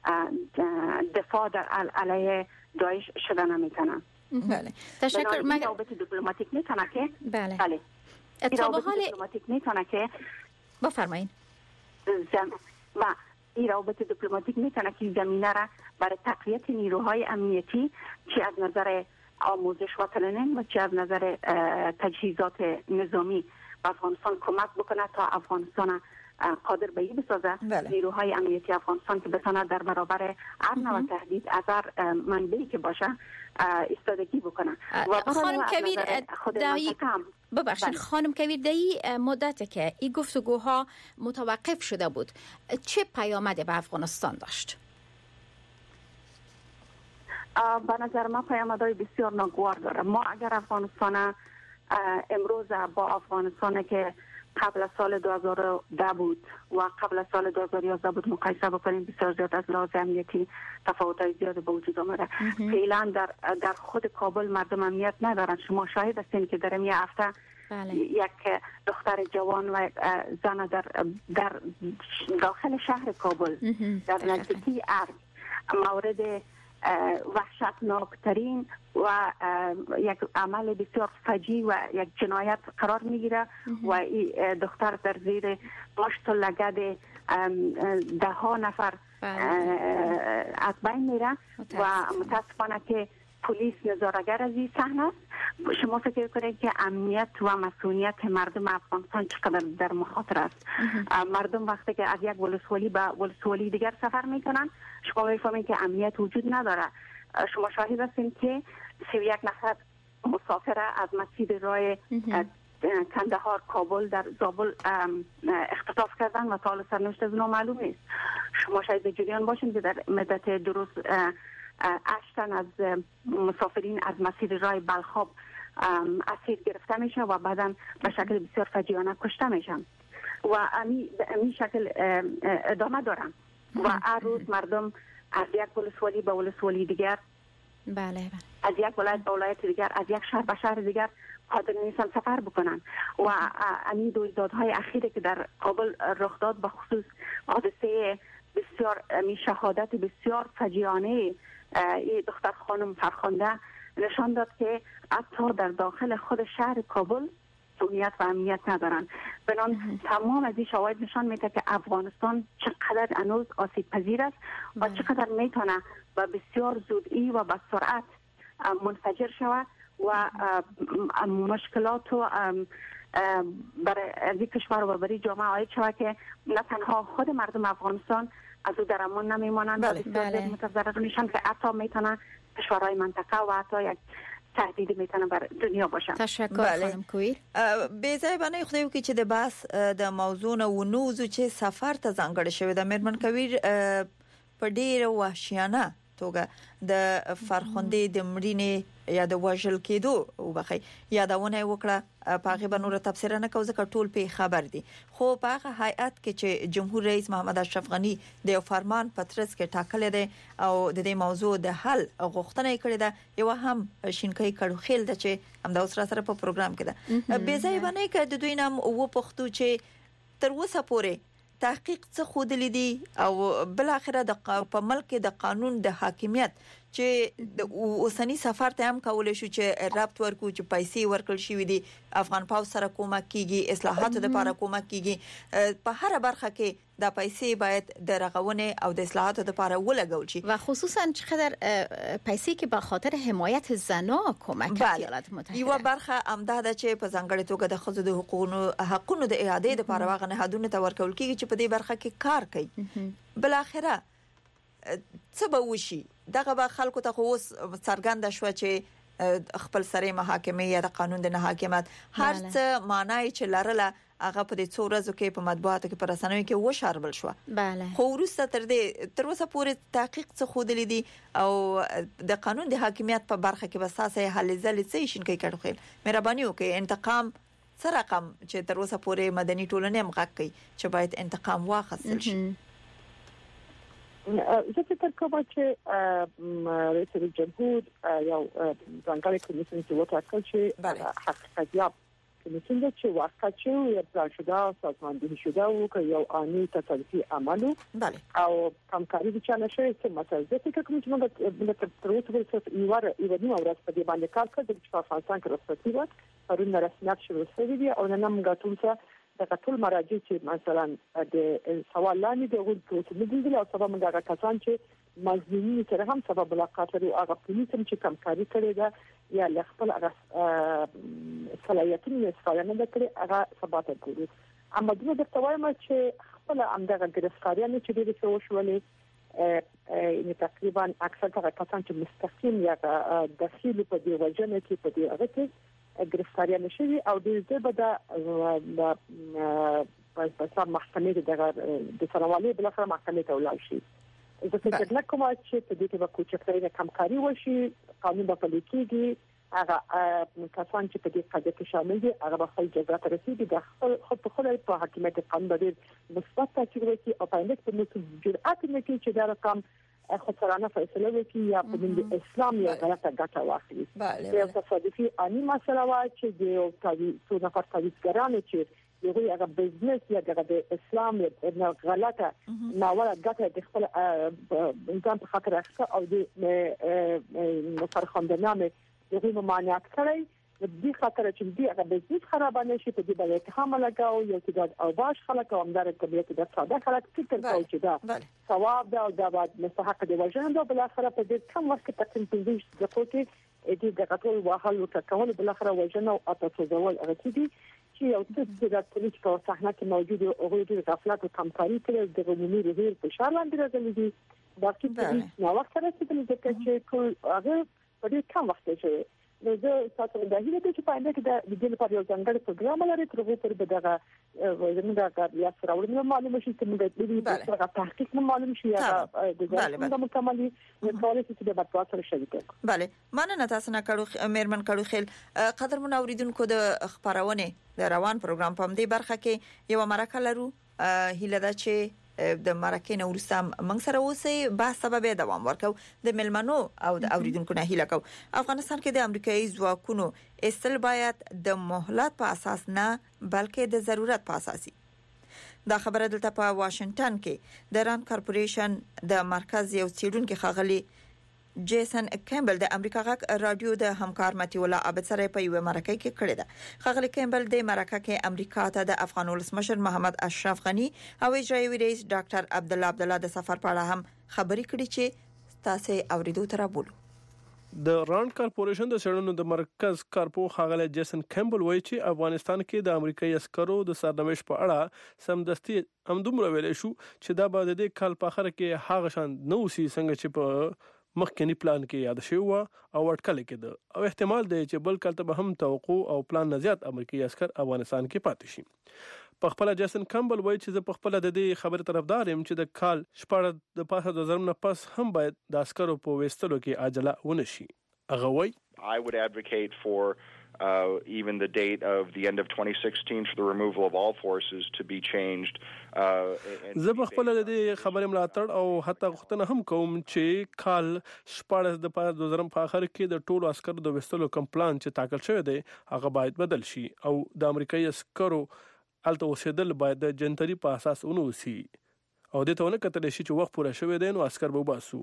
دفاع در علیه داعش شده نمیتونن. بله. تشکر. من روابط دیپلماتیک میتونه که بله. بله. تا به حال دیپلماتیک میتونه که بفرمایید. زم و این روابط دیپلماتیک میتونه که زمینه را برای تقویت نیروهای امنیتی چه از نظر آموزش و ترینینگ و چه از نظر تجهیزات نظامی به افغانستان کمک بکنه تا افغانستان قادر به این بسازه بله. نیروهای امنیتی افغانستان که بتونه در برابر هر نوع تهدید از هر منبعی که باشه ایستادگی بکنه. و خانم کبیر دایی ببخشید خانم کبیر دایی مدته که این گفتگوها متوقف شده بود چه پیامدی به افغانستان داشت؟ به نظر من پیامدهای بسیار ناگوار داره. ما اگر افغانستان امروز با افغانستان که قبل از سال دو هزار و ده بود و قبل از سال دو هزار و یازده بود مقایسه بکنیم بسیار زیاد از لحاظ امنیتی تفاوت‌های زیاد به وجود آمده. فعلا در در خود کابل مردم امنیت ندارن. شما شاهد هستین که در این هفته یک دختر جوان و زن در در داخل شهر کابل در نزدیکی ارگ مورد وحشتناکترین و یک عمل بسیار فجیع و یک جنایت قرار میگیره و این دختر در زیر مشت و لگد ده ها نفر از بین میره و متاسفانه که پلیس نظاره‌گر از این صحنه است. شما فکر کنید که امنیت و مسئولیت مردم افغانستان چقدر در مخاطر است. مردم وقتی که از یک ولسوالی به ولسوالی دیگر سفر میکنن شما میفهمید که امنیت وجود نداره. شما شاهد هستین که سی و یک نفر مسافر از مسیر راه کندهار کابل در زابل اختطاف کردن و تا حالا سرنوشت از اونا معلوم نیست. شما شاید به جریان باشین که در مدت درست اشتن از مسافرین از مسیر راه بلخاب اسیر گرفته میشن و بعدا به شکل بسیار فجیعانه کشته میشن و امی به امی شکل ادامه دارن و هر روز مردم از یک ولسوالی به ولسوالی دیگر بله از یک ولایت به ولایت دیگر از یک شهر به شهر دیگر قادر نیستن سفر بکنن و امی رویدادهای اخیری که در کابل رخ داد به خصوص حادثه بسیار می شهادت بسیار فجیعانه این دختر خانم فرخنده نشان داد که حتی در داخل خود شهر کابل امنیت و امنیت ندارن. بنان تمام از این شواهد نشان میده که افغانستان چقدر هنوز آسیب پذیر است و چقدر میتونه و بسیار زودی و به سرعت منفجر شود و مشکلات و برای از این کشور و برای جامعه عاید شود که نه تنها خود مردم افغانستان از او در امان نمیمانند و بسیار متضرر میشن که حتی میتونن کشورهای منطقه و حتی یک تهدید میتونه بر دنیا باشه. تشکر بله. خانم کویر. بیځای باندې خو یو کې چې د باس د موضوع نه ونوزو چې سفر ته ځانګړی شوی د میرمن کویر په ډیره وحشیانه توګه د فرخنده د مړینې یا د وژل کېدو وبخي یادونه وکړه په هغه باندې نور تفسیر نه کوم ځکه ټول په خبر دي خو په هغه هیئت کې چې جمهور رئیس محمد اشرف غنی د یو فرمان پترس کې ټاکل دي او د دې موضوع د حل غوښتنه کړې ده یو هم شینکای کړو خیل د چې هم د اوسره سره په پروګرام کې ده بیځای باندې کې د دوی نام او پښتو چې تر اوسه پورې تحقیق څه خود لیدي او بل اخره د په ملک د قانون د حاکمیت چې د اوسنی سفر ته هم کولای شو چې رابط ورکو چې پیسې ورکړل شي دي افغان پاو سره کومک کیږي اصلاحاتو لپاره کومک کیږي په هر برخه کې د پیسې باید د رغونه او د اصلاحاتو لپاره ولګول شي و خصوصا چقدر پیسې کې به خاطر حمایت زنا کمک ایالات متحده یو برخه امداد چې په ځانګړي توګه د خزو د حقوقو حقونو د اعاده لپاره واغ نه هدونه ته ورکول کیږي چې په دې برخه کې کار کوي بل اخره څه به وشي دغه به خلکو ته اوس څرګند شو چې خپل سره محاکمه یا د قانون د نه حاکمیت هر څه معنی چې لرله هغه په دې څو ورځو کې په مطبوعاتو کې پر رسنیو کې و شاربل شو bale خو وروسته تر دې تر اوسه پورې تحقیق څه خود لیدي او د قانون د حاکمیت په برخه کې بساسه حل ځل څه شین کوي کړو خیر مهرباني وکړئ انتقام سره رقم چې تر اوسه پورې مدني ټولنې هم غږ کوي چې باید انتقام واخیستل شي زه فکر کوم چې رئیس جمهور یو ځانګړی کمیسیون چې وټاکل شي حقیقت یاب کمیسیون چې واقع چې یو پلان شوه سازماندهی شده او که یو آنی تصادفی عملو او همکاری د چانه شوی چې مثلا زه فکر کوم چې موږ تر اوسه پورې یو ور یو نیمه ورځ په دې باندې کار کړی چې په افغانستان کې رسمي و پرون رسمیت شروع شوی دی او نن موږ ټول څه د ټول مراجع چې مثلا د سوال لاندې د غوډ پروسه دي او سبا موږ هغه کسان چې مزمنین سره هم سبب ملاقات لري هغه پولیس هم چې کمکاري کړې ده یا خپل هغه صلاحیتونه استفاده نه کړي هغه سبا ته کوي اما دغه د توایم چې خپل همدغه گرفتاریان چې ډېر څه وشولې ا تقریبا اکثر هغه کسان چې مستقیم یا داخلي په دی وجنه کې په دی هغه کې گرفتاریان شوی او د دې به د په محکمې د سلامالي بل اخر محکمې ته ولاړ شي زه فکر نه کوم چې په دې کې به کوچکري کمکاري وشي قانون به پلي کېږي هغه کسان چې په دې قضیه کې شامل دي هغه به خپل جزا ته رسیدي د خپل خپل په حکومت قانون باندې مثبت تاثیر وکړي او پاینده په نو جرأت نه کوي چې دا رقم خسرانه فیصله وکړي یا په د اسلام یا غلطه ګټه واخلي. بله یو تصادفي اني مسله وا چې د یو تاویز نه پاتېږي چې یو هغه بزنس یا د اسلام یا غلطه ناوړه ګټه د خپل انسان په خاطر اخته او د فرخندنامه یو ممانعت کړی د دې خاطر چې دې هغه بزنس خراب نه شي په دې باندې اتهام لګاو یو چې او باش خلک او همدار طبيعت د ساده خلک فکر کوي چې دا ثواب دا او دا بعد مستحق دی وژن دا بل اخر په دې کم وخت کې تقسیم کېږي د پوتې دې د قتل واهل او تکول بل اخر وژن او اتفضل هغه چې چې یو څه د پولیس په صحنه کې موجود او غوډي غفلت او کمکاري کوي د عمومي رهیر په شار باندې راځي دي دا چې نو وخت سره چې چې ټول هغه په دې کم وخت کې نو زه تاسو د هیله چې په انده کې د دې لپاره یو ځانګړی پروګرام لري تر هغه پر دغه زموږ د کاریا سره ورنه معلومه شي چې موږ د دې لپاره تحقیق نه معلوم شي یا د ځانګړي مکملي کولای شي چې د بټوا سره شریک. بله مننه تاسو نه کړو مېرمن کړو خیل قدر منوریدونکو د خبرونه د روان پروګرام په دې برخه کې یو مرکه لرو هیله ده چې د مرکه نو ورسم موږ سره اوسئ بحث سبب دوام ورکو د ملمنو او د اوریدونکو نه هیله کو. افغانستان کې د امریکایي ځواکونو استل باید د مهلت په اساس نه بلکې د ضرورت په اساسي. دا خبره دلته په واشنگټن کې د ران کارپوریشن د مرکز یو څېړونکو خغلی جیسن کیمبل د امریکا غاک رادیو د همکار متي الله عبد سره په یو مرکه کې کړی ده. خغلی کیمبل د مرکه کې امریکا ته د افغان ولسمشر محمد اشرف غنی او اجرایي رئیس ډاکټر عبد الله عبد الله د سفر په اړه هم خبرې کړې چې تاسو اوریدو تر بولو. د ران کارپوریشن د سړونو د مرکز کارپو خغلی جیسن کیمبل وایي چې افغانستان کې د امریکایي عسکرو د سرنوشت په اړه سمدستي همدومره ویل شو چې دا به د دې کال په اخر کې هغه شان نو سي څنګه چې په مخکنی پلان کې یاد شوی و او اټکل کېده او احتمال دی چې بل کال ته به هم توقع او پلان نه زیات امریکایي عسكر افغانستان کې پاتې شي. په خپل جیسن کیمبل وایي چې په خپل د دې خبره طرفدار يم چې د کال شپږ د پاسه د زرم نه پس هم باید د عسكرو په وستلو کې عاجله ونه شي. هغه وایي I would advocate for Uh, even the date of the end of twenty sixteen for the removal of all forces to be changed. زه په خپل د خبرې ملاتړ او حتی غوښتنه هم کوم چې کال شپږ د پاره د زرم په اخر کې د ټولو عسکرو د وستلو کم پلان چې ټاکل شوی دی هغه باید بدل شي او د امریکایي عسکرو الته اوسېدل باید د جنتري په اساس ونوسي او د ته نه کتل شي چې وخت پوره شوی دی نو عسكر به وباسو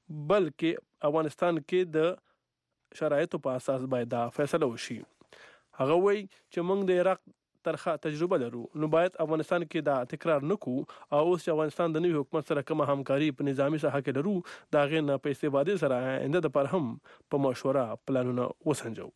بلکې افغانستان کې د شرایطو په اساس باید دا فیصله وشي. هغه وایي چې موږ د عراق ترخه تجربه لرو نو باید افغانستان کې دا تکرار نکو او اوس چې افغانستان د نوي حکومت سره کوم همکاري په نظامی ساحه کې لرو دا غي نه په استفاده سره انده د پر هم په مشوره پلانونه وسنجو.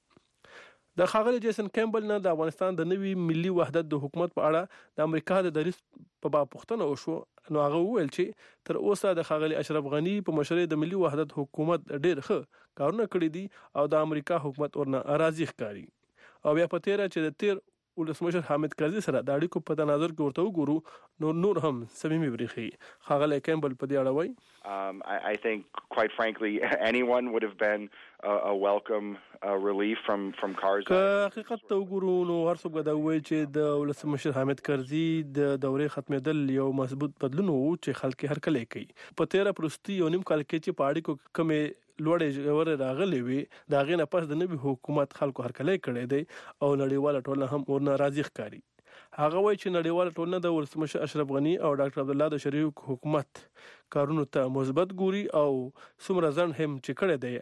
د خاغلی جیسن کیمبل نه د افغانستان د نوي ملي وحدت د حکومت په اړه د امریکا د دریس په باب پوښتنه وشو نو هغه وویل چې تر اوسه د خاغلی اشرف غنی په مشرۍ د ملي وحدت حکومت ډېر ښه کارونه کړی دي او د امریکا حکومت ورنه راضي ښکاري او بیا په تیر چې د تیر ولسمشر حامد کرزي سره د اړیکو په تناظر کې ورته وګورو نو نور هم صمیمي بریخي. خاغلی کیمبل په دې اړه وایي Um, I, I think, quite frankly, anyone would have been a, a welcome uh, relief from from Karzai. که حقیقت ته وګورو نو هر څوک دا وایي چې د ولسمشر حامد کرزي د دورې ختمېدل یو مضبوط بدلون وو چې خلک هر کله کوي. په تیر پرستی یو نیم کال کې چې په اړیکو کمې لوړې ژورې راغلې وي دا غي نه پس د نوي حکومت خلکو هر کله کړي دی او نړیواله ټولنه هم ورنه راضي ښکاري. هغه وایي چې نړیواله ټولنه د ولسمشر اشرف غنی او ډاکټر عبد الله د شریک حکومت کارونو ته مثبت ګوري او څومره ځن هم چې کړي دی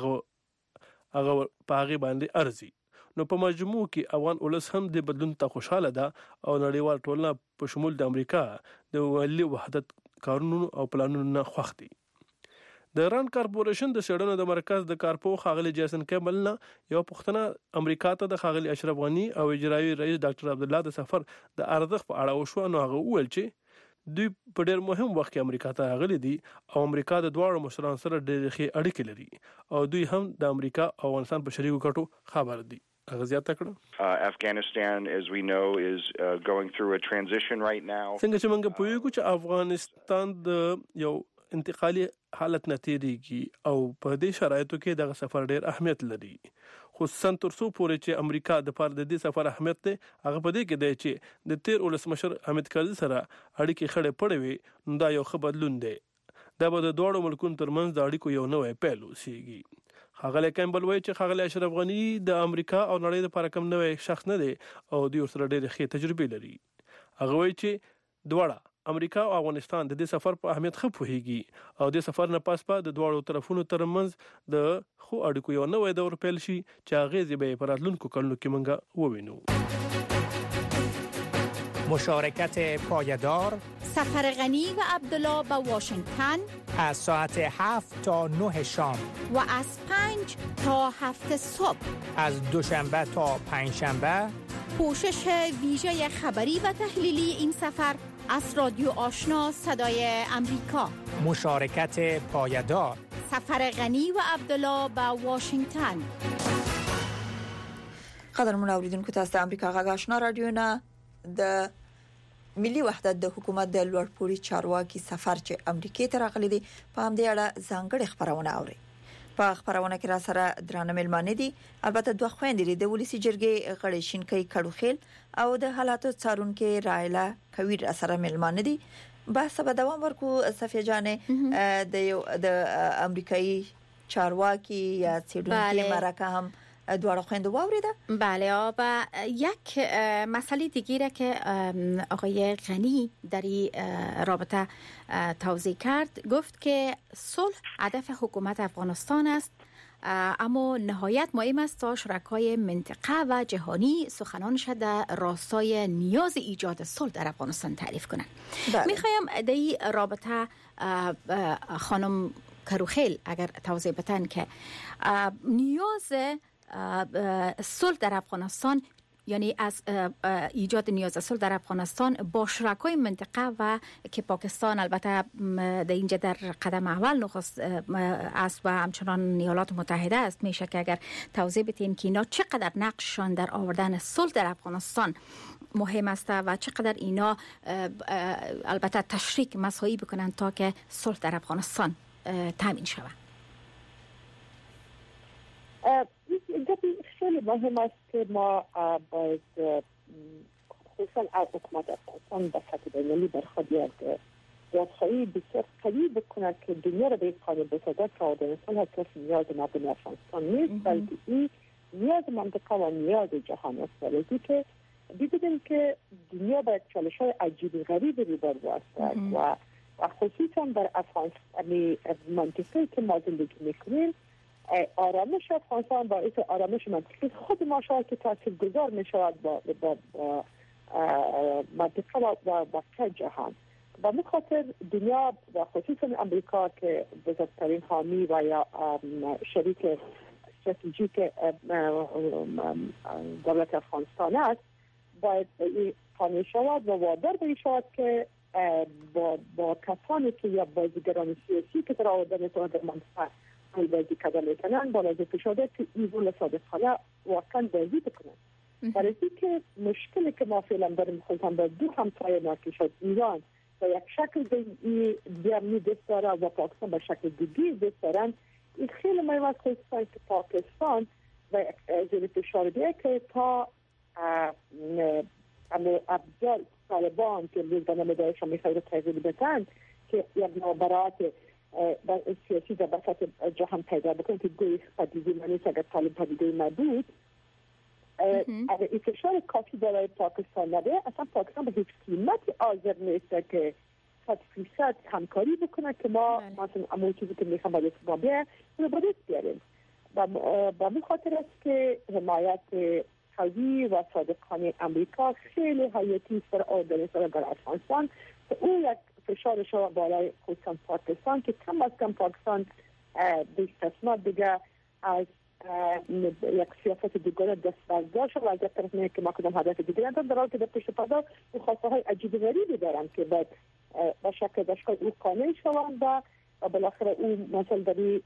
هغه هغه په هغه باندې ارزي. نو په مجموع کې افغان ولس هم د بدلون ته خوشاله ده او نړیواله ټولنه په شمول د امریکا د ملي وحدت کارونو او پلانونو نه خوښ دي. د ران کارپوریشن د سړونو د مرکز د کارپو خاغلی جیسن کیمبل نه یو پښتنه امریکا ته د خاغلی اشرف غنی او اجرایي رئیس ډاکټر عبد الله د سفر د ارزښت په اړه وشو نو هغه وویل چې دوی په ډېر مهم وخت کې امریکا ته راغلي دي او امریکا د دواړو مشرانو سره ډېرې ښې اړیکې لري او دوی هم د امریکا او افغانستان په شریکو ګټو خبر دي. هغه زیاته کړه Afghanistan, as we know, is uh, going through a transition right now. څنګه چې موږ پوهیږو چې افغانستان د یو انتقالي حالت نتیریږي او په دې شرایطو کې دغه سفر ډېر اهمیت لري خصوصا تر څو پورې چې امریکا د پر د دې سفر اهمیت دی هغه په دې کې دی چې د تیر ولسمشر حامد کرزي سره اړیکې خړې پړې وي نو دا یو ښه بدلون دی. دا به د دوه ملکونو ترمنځ د اړیکو یو نوې پیل وسیږي. ښاغلی کیمبل وایي چې ښاغلی اشرف غني د امریکا او نړۍ لپاره کم نوی شخص نه دی او دوی ورسره ډېرې ښې تجربې لري. هغه وایي چې دواړه امریکا او افغانستان د دې سفر په اهمیت ښه پوهیږي او د سفر نه پس په د دواړو طرفونو ترمنځ د خو اړیکو یو نوی دور پیل شي چې اغیزې به په راتلونکو کلونو کې موږ ووینو. مشارکت پایدار سفر غنی و عبدالله به واشنگتن از ساعت هفت تا نه شام و از پنج تا هفت صبح، از دوشنبه تا پنجشنبه. پوشش ویژه خبری و تحلیلی این سفر از رادیو آشنا صدای امریکا. مشارکت پایدار سفر غنی و عبدالله به واشنگتن. قدرمن اوریدونکو تاسو د امریکا غږ آشنا رادیو نه د ملي وحدت د حکومت د لوړپوړي چارواکي سفر چې امریکای ته راغلي دي په همدې اړه ځانګړي خبرونه اوري. په خبرونه کې را سره درانه ملمانه دي، البته دوه خويندې د ولسی جرګې غړي شینکۍ کډوخیل او د حالاتو څارونکو رایلا کویر سره ملمانه دي. بحث به دوام ورکو. صفیه جانې د د امریکایي چارواکي یا څېړونکو مرکه هم دواره خوینده واوریده. بله، و یک مسئله دیگه که آقای غنی در این رابطه توضیح کرد، گفت که صلح هدف حکومت افغانستان است، اما نهایت مهم است تا شرکای منطقه و جهانی سخنانش در راستای نیاز ایجاد صلح در افغانستان تعریف کنند. میخوایم در این رابطه خانم کروخیل اگر توضیح بدن که نیاز صلح در افغانستان، یعنی از ایجاد نیاز صلح در افغانستان با شرکای منطقه و که پاکستان البته در اینجا در قدم اول نخست است و همچنان ایالات متحده است، میشه که اگر توضیح بدین که اینا چقدر نقششان در آوردن صلح در افغانستان مهم است و چقدر اینا البته تشریک مساعی بکنن تا که صلح در افغانستان تامین شود. خیلی مهم است که ما باید خصوصا از حکومت افغانستان به سطح بین‌المللی برخواد یک دادخواهی بسیار قوی بکند که دنیا را به این قانون بسازد که افغانستان هر کس نیاز مردم افغانستان نیست، بلکه این نیاز منطقه و نیاز جهان است. ولی که دیدیم که دنیا با چالش‌های عجیب غریب روبرو است و خصوصا در افغانستان منطقه‌ای که ما زندگی می‌کنیم، آرامش افغانستان باعث آرامش منطقه خود ما شود که تاثیرگذار می شود با, با, با منطقه و بقیه جهان. و مخاطر دنیا و خصوصا امریکا که بزرگترین حامی و یا شریک استراتژیک دولت افغانستان است، باید قانع شود و وادار به شود که با, با کسانی که یا بازیگران سیاسی که در آوردن در منطقه بازی کردن میکنن با لحاظ فشارده که این رول صادقانه واقعا بازی بکنن. برای که مشکلی که ما فعلا داریم خصوصا با دو همسایه ما که شد ایران و یک شکل بیامنی دست داره و پاکستان به شکل دیگه دست دارن، این خیلی مهم است خصوصا که پاکستان و زیر فشارده که تا ابزار طالبان که روزانه دایش هم میخواید تغییر بدن که یک نابرات سیاسی در بساط جهان پیدا بکنه که گوی پدیدی منیست اگر طالب پدیده نبود، اگر این فشار کافی برای پاکستان نده، اصلا پاکستان به هیچ قیمتی حاضر نیست که صد فیصد همکاری بکنه که ما مثلا امون چیزی که میخوام با دست ما بیاریم اونو با دست بیاریم. با من خاطر است که حمایت قوی و صادقانه امریکا خیلی حیاتی است در افغانستان در افغانستان. اون یک فشار شما بالای خصوصا پاکستان که کم از کم پاکستان به استثنا دیگه از یک سیاست دیگر دست برداشت و از یک طرف نه که ما کدام هدف دیگر ندارم، در حالی که در پشت پرده خواسته های عجیب غریبی دارن که باید با شکل داشتگاه او قانع شوند و بالاخره او مثلا داری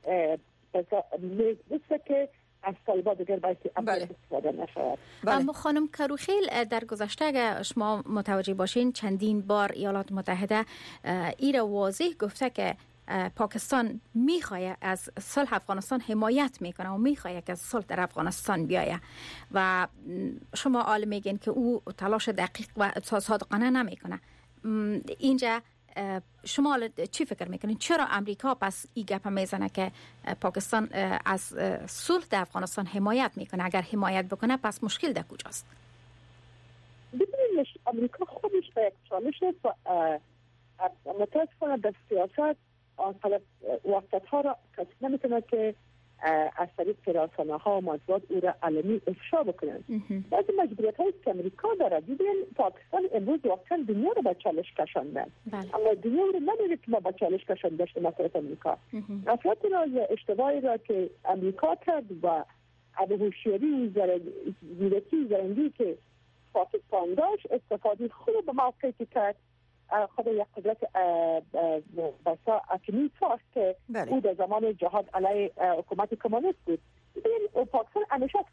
بسه که از طالبا دیگر باید استفاده نشود. اما خانم کروخیل، در گذشته اگر شما متوجه باشین چندین بار ایالات متحده ای را واضح گفته که پاکستان میخواد از صلح افغانستان حمایت میکنه و میخواد که از صلح در افغانستان بیایه و شما آل میگین که او تلاش دقیق و صادقانه نمیکنه. اینجا شما چی فکر میکنین چرا امریکا پس این گپ میزنه که پاکستان از صلح در افغانستان حمایت میکنه؟ اگر حمایت بکنه پس مشکل در کجاست؟ ببینید امریکا خودش به یک چالش است و متاسفانه در سیاست آنقدر وقت ها را کسی نمیتونه که از طریق رسانه ها و مطبوعات او را علنی افشا بکنند. بعضی مجبوریت هایی که امریکا دارد، دیدین پاکستان امروز واقعا دنیا رو به چالش کشانده، اما دنیا رو نمیره که ما به چالش کشانده داشته مسئله امریکا. افراد را یا اشتباهی را که امریکا کرد و ابوهوشیاری و زیرکی زرنگی که پاکستان داشت استفاده خود به موقعی که کرد خود یک قدرت بسا اتمی ساخت که او در زمان جهاد علیه حکومت کمونیست بود. این پاکستان همیشه